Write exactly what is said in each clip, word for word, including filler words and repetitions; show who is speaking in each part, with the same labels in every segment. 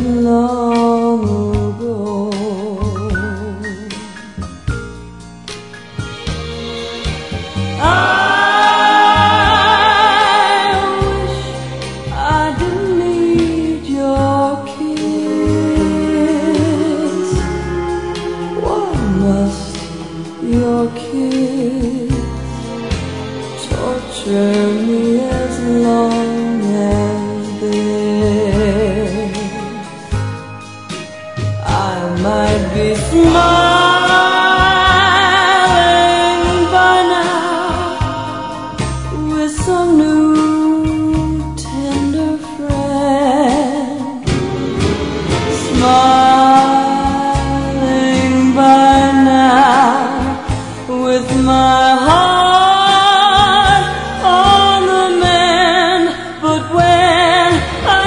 Speaker 1: long ago. I wish I didn't need your kiss. Why must your kiss torture me as long as this? I might be smiling by now with some new tender friend, smiling by now with my heart on the mend. But when I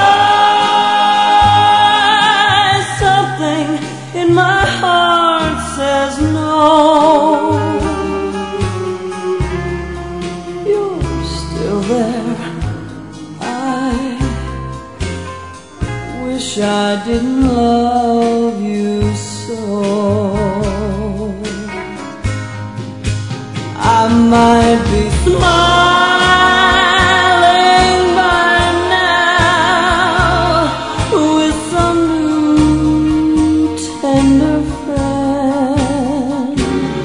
Speaker 1: try, something in my heart says no. You're still there. I wish I didn't love you so. I might be smiling by now with some new tender friend,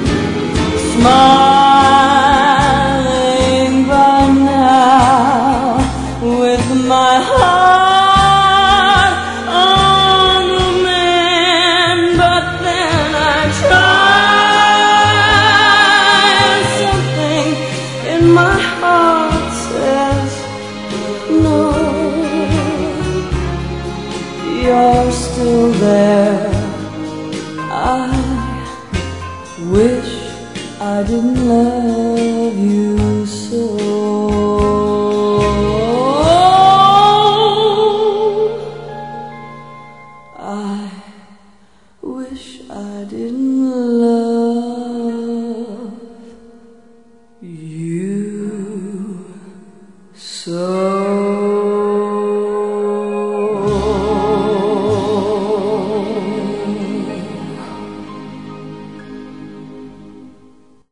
Speaker 1: smiling by now with my heart on the mend. But then I try, something in my heart says no. You're still there. I wish I didn't love you